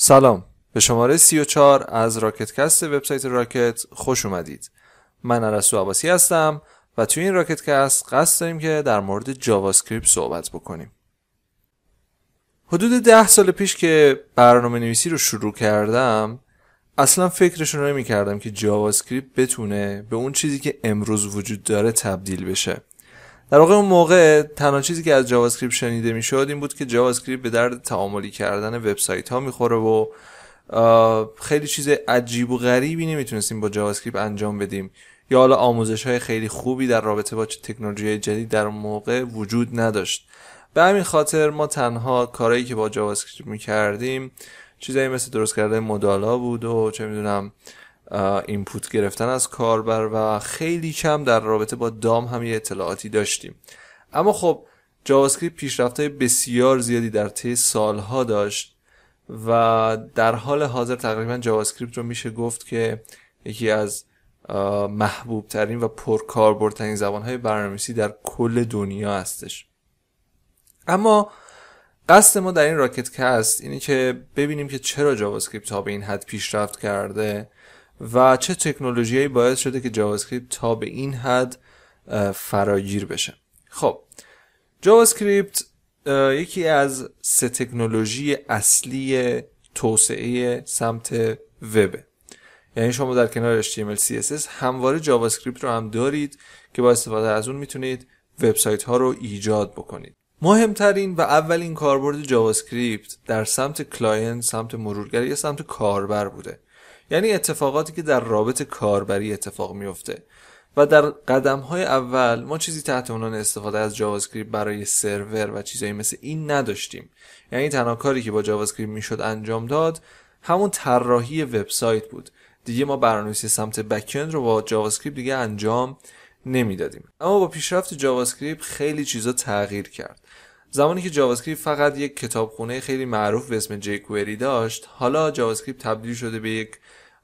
سلام، به شماره 34 از راکتکست وبسایت راکت خوش اومدید. من ارسطو عباسی هستم و توی این راکتکست قصد داریم که در مورد جاوا اسکریپت صحبت بکنیم. حدود 10 سال پیش که برنامه نویسی رو شروع کردم اصلا فکرشون رو نمی کردم که جاوا اسکریپت بتونه به اون چیزی که امروز وجود داره تبدیل بشه. در واقع اون موقع تنها چیزی که از جاوا اسکریپت شنیده میشد این بود که جاوا اسکریپت به درد تعاملی کردن وبسایت ها میخوره و خیلی چیز عجیب و غریبی نمیتونستیم با جاوا اسکریپت انجام بدیم، یا حالا آموزش های خیلی خوبی در رابطه با تکنولوژی جدید در اون موقع وجود نداشت. به همین خاطر ما تنها کارهایی که با جاوا اسکریپت میکردیم چیزایی مثل درست کردن مدال‌ها بود و چه میدونم اینپوت گرفتن از کاربر و خیلی کم در رابطه با دام هم یه اطلاعاتی داشتیم. اما خب جاوا اسکریپت پیشرفت‌های بسیار زیادی در طی سالها داشت و در حال حاضر تقریبا جاوا اسکریپت رو میشه گفت که یکی از محبوب ترین و پرکاربردترین زبان‌های برنامه‌نویسی در کل دنیا هستش. اما قصد ما در این راکت کست اینه که ببینیم که چرا جاوا اسکریپت تا به این حد پیشرفت کرده و چه تکنولوژیایی باعث شده که جاوا اسکریپت تا به این حد فراگیر بشه. خب جاوا اسکریپت یکی از 3 تکنولوژی اصلی توسعه سمت وب. یعنی شما در کنار HTML CSS همواره جاوا اسکریپت رو هم دارید که با استفاده از اون میتونید وبسایت ها رو ایجاد بکنید. مهمترین و اولین کاربرد جاوا اسکریپت در سمت کلاینت، سمت مرورگر یا سمت کاربر بوده. یعنی اتفاقاتی که در رابط کاربری اتفاق میفته و در قدم‌های اول ما چیزی تحت عنوان استفاده از جاوا اسکریپت برای سرور و چیزایی مثل این نداشتیم. یعنی تنها کاری که با جاوا اسکریپت میشد انجام داد همون طراحی وبسایت بود. دیگه ما برنامه‌نویسی سمت بک‌اند رو با جاوا اسکریپت دیگه انجام نمیدادیم. اما با پیشرفت جاوا اسکریپت خیلی چیزا تغییر کرد. زمانی که جاوا اسکریپت فقط یک کتابخونه خیلی معروف به اسم jQuery داشت، حالا جاوا اسکریپت تبدیل شده به یک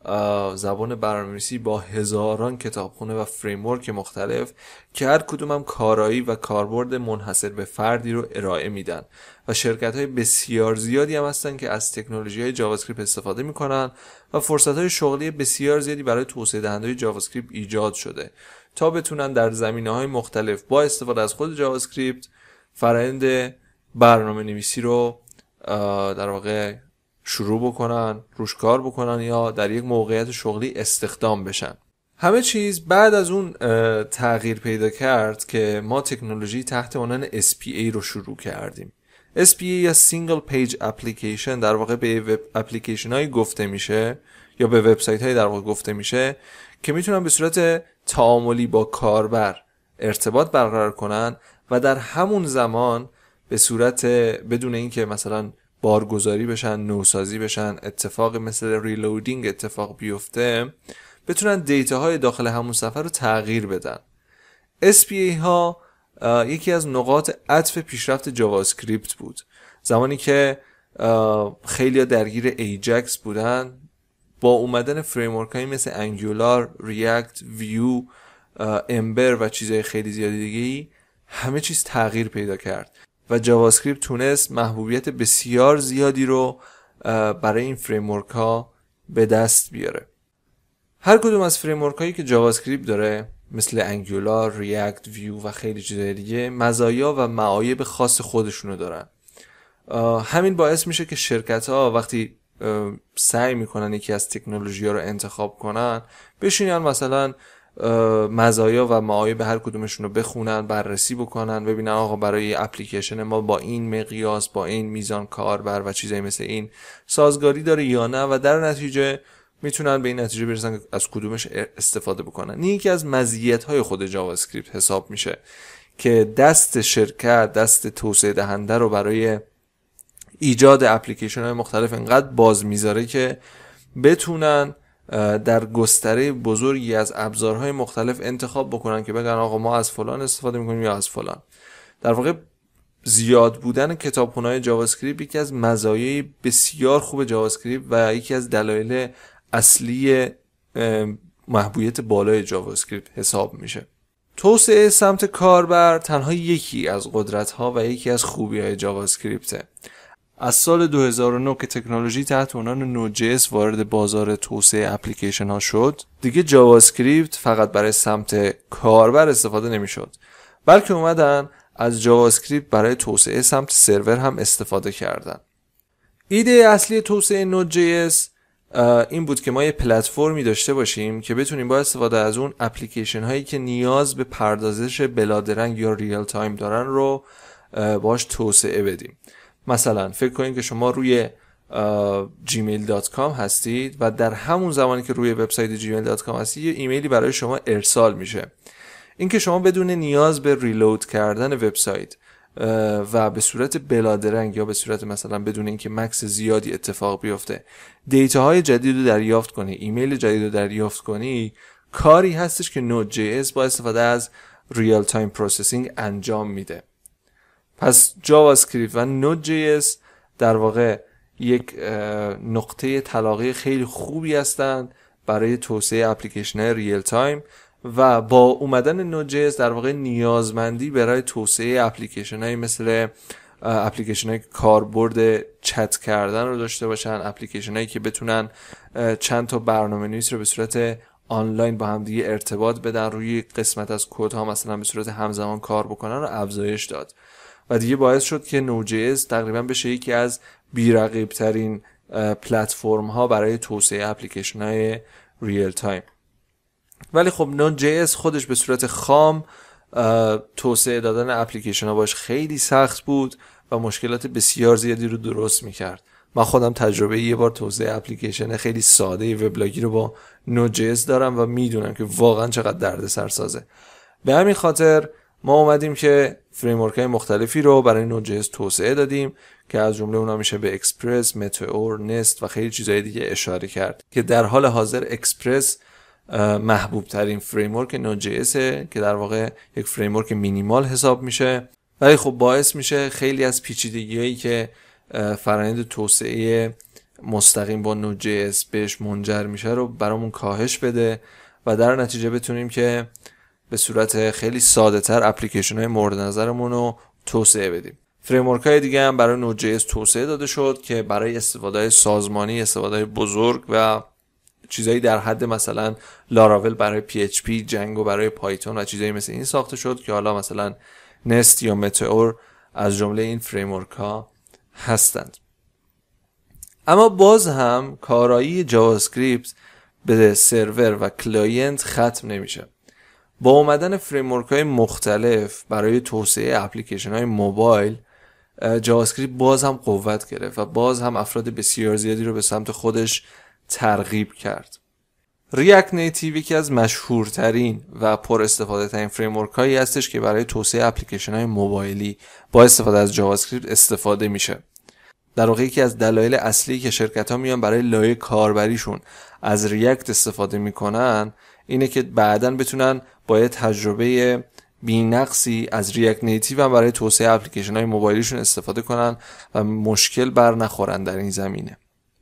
زبان برنامه‌نویسی با هزاران کتابخونه و فریمورک مختلف که هر کدوم هم کارایی و کاربرد منحصر به فردی رو ارائه میدن و شرکت‌های بسیار زیادی هم هستن که از تکنولوژی‌های جاوا اسکریپت استفاده میکنن و فرصت‌های شغلی بسیار زیادی برای توسعه دهنده‌های جاوا اسکریپت ایجاد شده تا بتونن در زمینه‌های مختلف با استفاده از خود جاوا اسکریپت فرآیند برنامه‌نویسی رو در واقع شروع بکنن، روش کار بکنن یا در یک موقعیت شغلی استخدام بشن. همه چیز بعد از اون تغییر پیدا کرد که ما تکنولوژی تحت عنوان SPA رو شروع کردیم. SPA یا Single Page Application در واقع به وب اپلیکیشن های گفته میشه یا به وبسایت های در واقع گفته میشه که میتونن به صورت تعاملی با کاربر ارتباط برقرار کنن و در همون زمان به صورت بدون اینکه مثلا بارگذاری بشن، نوسازی بشن، اتفاق مثل ریلودینگ اتفاق بیفته، بتونن دیتاهای داخل همون صفحه رو تغییر بدن. SPA ها یکی از نقاط عطف پیشرفت جاوا اسکریپت بود. زمانی که خیلی درگیر ایجکس بودن، با اومدن فریمورک هایی مثل انگولار، ریاکت، ویو، امبر و چیزهای خیلی زیادی دیگه‌ای همه چیز تغییر پیدا کرد و جاوا اسکریپت تونست محبوبیت بسیار زیادی رو برای این فریمورک ها به دست بیاره. هر کدوم از فریمورک هایی که جاوا اسکریپت داره مثل انگولار، ریاکت، ویو و خیلی چیزای دیگه مزایا و معایب خاص خودشونو دارن. همین باعث میشه که شرکت ها وقتی سعی میکنن یکی از تکنولوژی ها رو انتخاب کنن بشینن مثلا مزایا و معایب هر کدومشون رو بخونن، بررسی بکنن، ببینن آقا برای اپلیکیشن ما با این مقیاس، با این میزان کاربر و چیزایی مثل این سازگاری داره یا نه و در نتیجه میتونن به این نتیجه برسن که از کدومش استفاده بکنن. این یکی از مزیت‌های خود جاوا اسکریپت حساب میشه که دست شرکت، دست توسعه دهنده رو برای ایجاد اپلیکیشن های مختلف انقدر باز میذاره که بتونن در گستره بزرگی از ابزارهای مختلف انتخاب بکنن که بگن آقا ما از فلان استفاده میکنیم یا از فلان. در واقع زیاد بودن کتابخونه‌های جاوا اسکریپت یکی از مزایای بسیار خوب جاوا اسکریپت و یکی از دلایل اصلی محبوبیت بالای جاوا اسکریپت حساب میشه. توسعه سمت کاربر تنها یکی از قدرت‌ها و یکی از خوبی‌های جاوا اسکریپته. از سال 2009 که تکنولوژی تحت عنوان Node.js وارد بازار توسعه اپلیکیشن ها شد، دیگه جاوا اسکریپت فقط برای سمت کاربر استفاده نمیشد، بلکه اومدن از جاوا اسکریپت برای توسعه سمت سرور هم استفاده کردن. ایده اصلی توسعه Node.js این بود که ما یه پلتفرمی داشته باشیم که بتونیم با استفاده از اون اپلیکیشن هایی که نیاز به پردازش بلادرنگ یا ریال تایم دارن رو باش توسعه بدیم. مثلا فکر کنید که شما روی gmail.com هستید و در همون زمانی که روی وبسایت gmail.com هستید یه ایمیلی برای شما ارسال میشه. این که شما بدون نیاز به ریلود کردن وبسایت و به صورت بلادرنگ یا به صورت مثلا بدون اینکه مکس زیادی اتفاق بیفته دیتاهای جدید رو دریافت کنی، ایمیل جدید رو دریافت کنی، کاری هستش که Node.js با استفاده از ریال تایم پروسسینگ انجام میده. پس جاوا اسکریپت و Node.js در واقع یک نقطه تلاقی خیلی خوبی هستند برای توسعه اپلیکیشن ریال تایم و با اومدن Node.js در واقع نیازمندی برای توسعه اپلیکیشن های مثل اپلیکیشن های کاربرد چت کردن رو داشته باشن، اپلیکیشن هایی که بتونن چند تا برنامه نویس رو به صورت آنلاین با هم دیگه ارتباط بدن، روی قسمت از کد ها مثلا به صورت همزمان کار بکنن رو افزایش داد و دیگه باعث شد که Node.js تقریبا بشه یکی از بی‌رقیب ترین پلتفرم ها برای توسعه اپلیکیشن های ریل تایم. ولی خب Node.js خودش به صورت خام توسعه دادن اپلیکیشن ها باش خیلی سخت بود و مشکلات بسیار زیادی رو درست میکرد. من خودم تجربه یه بار توسعه اپلیکیشن خیلی ساده وبلاگی رو با Node.js دارم و میدونم که واقعا چقدر دردسر سازه. به همین خاطر ما اومدیم که فریمورک های مختلفی رو برای Node.js توسعه دادیم که از جمله اونا میشه به اکسپرس، متئور، نست و خیلی چیزهای دیگه اشاره کرد که در حال حاضر اکسپرس محبوب ترین فریمورک Node.js که در واقع یک فریمورک مینیمال حساب میشه، ولی خب باعث میشه خیلی از پیچیدگی‌هایی که فرآیند توسعه مستقیم با Node.js بهش منجر میشه رو برامون کاهش بده و در نتیجه بتونیم که به صورت خیلی ساده تر اپلیکیشن های مورد نظرمون رو توسعه بدیم. فریمورک های دیگه هم برای Node.js توسعه داده شد که برای استفاده سازمانی، استفاده بزرگ و چیزایی در حد مثلا لاراول برای PHP، جنگو برای پایتون و چیزایی مثل این ساخته شد که حالا مثلا نست یا متئور از جمله این فریمورک ها هستند. اما باز هم کارایی جاوا اسکریپت به سرور و کلاینت ختم نمیشه. با اومدن فریمورک های مختلف برای توسعه اپلیکیشن های موبایل، جاوا اسکریپت باز هم قوت گرفت و باز هم افراد بسیار زیادی رو به سمت خودش ترغیب کرد. ریاکت نیتیو یکی از مشهورترین و پر استفاده ترین فریمورک هایی هستش که برای توسعه اپلیکیشن های موبایلی با استفاده از جاوا اسکریپت استفاده میشه. در واقع یکی از دلایل اصلی که شرکت ها میان برای لایه کاربریشون از ریاکت استفاده میکنن اینه که بعداً بتونن با تجربه بی‌نقصی از ریاکت نیتیو هم برای توسعه اپلیکیشن های موبایلیشون استفاده کنن و مشکل بر نخورن در این زمینه.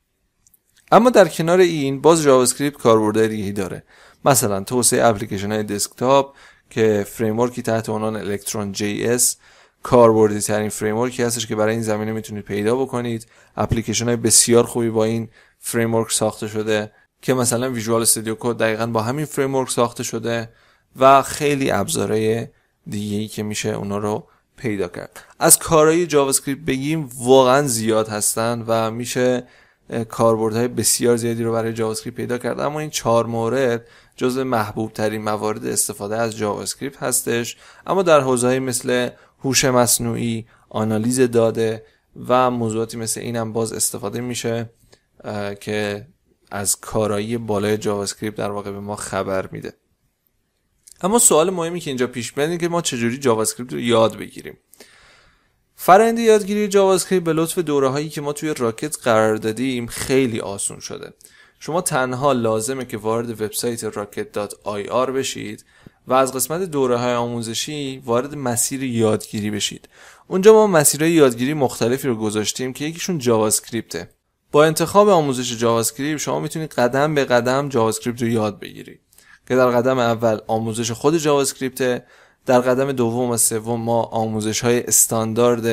اما در کنار این باز جاوا اسکریپت کاربردهای دیگه‌ای داره، مثلا توسعه اپلیکیشن های دسکتاپ که فریمورکی تحت عنوان الکترون JS کاربردی ترین فریمورکی هستش که برای این زمینه میتونید پیدا بکنید. اپلیکیشن های بسیار خوبی با این فریمورک ساخته شده که مثلا ویژوال استودیو کد دقیقاً با همین فریمورک ساخته شده و خیلی ابزارهای دیگه‌ای که میشه اونا رو پیدا کرد. از کارهای جاوا اسکریپت بگیم واقعا زیاد هستن و میشه کاربردهای بسیار زیادی رو برای جاوا اسکریپت پیدا کرد، اما این 4 مورد جزو محبوب ترین موارد استفاده از جاوا اسکریپت هستش. اما در حوزه‌های مثل هوش مصنوعی، آنالیز داده و موضوعاتی مثل این هم باز استفاده میشه که از کارایی بالای جاوا اسکریپت در واقع به ما خبر میده. اما سوال مهمی که اینجا پیش میاد اینه که ما چجوری جاوا اسکریپت رو یاد بگیریم. فرآیند یادگیری جاوا اسکریپت به لطف دوره‌هایی که ما توی راکت قرار دادیم خیلی آسون شده. شما تنها لازمه که وارد وبسایت rocket.ir بشید و از قسمت دوره‌های آموزشی وارد مسیر یادگیری بشید. اونجا ما مسیرهای یادگیری مختلفی رو گذاشتیم که یکیشون جاوا اسکریپته. با انتخاب آموزش جاوا اسکریپت شما میتونید قدم به قدم جاوا اسکریپت رو یاد بگیرید. که در قدم اول آموزش خود جاوا اسکریپت، در قدم دوم و سوم ما آموزش‌های استاندارد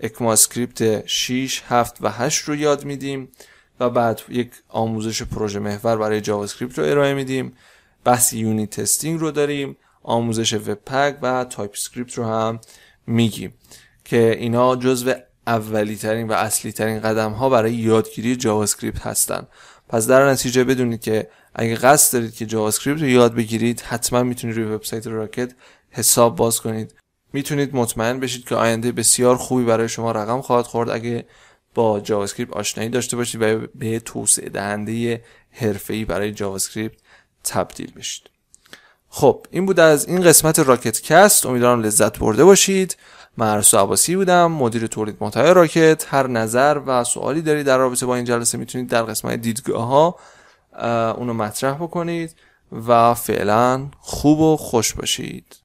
اکماسکریپت 6 7 و 8 رو یاد میدیم و بعد یک آموزش پروژه محور برای جاوا اسکریپت رو ارائه میدیم. بحث یونیت تستینگ رو داریم، آموزش وب پک و تایپ اسکریپت رو هم میگیم که اینا جزو اولی ترین و اصلی ترین قدم ها برای یادگیری جاوا اسکریپت هستن. پس در نتیجه بدونید که اگه قصد دارید که جاوا اسکریپت رو یاد بگیرید، حتما میتونید روی وبسایت راکت حساب باز کنید. میتونید مطمئن بشید که آینده بسیار خوبی برای شما رقم خواهد خورد اگه با جاوا اسکریپت آشنایی داشته باشید و به توسعه دهنده حرفه‌ای برای جاوا اسکریپت تبدیل بشید. خب این بود از این قسمت راکت کست. امیدوارم لذت برده باشید. من عرسو عباسی بودم، مدیر تولید محتوای راکت. هر نظر و سوالی دارید در رابطه با این جلسه میتونید در قسمت دیدگاه ها اونو مطرح بکنید و فعلا خوب و خوش باشید.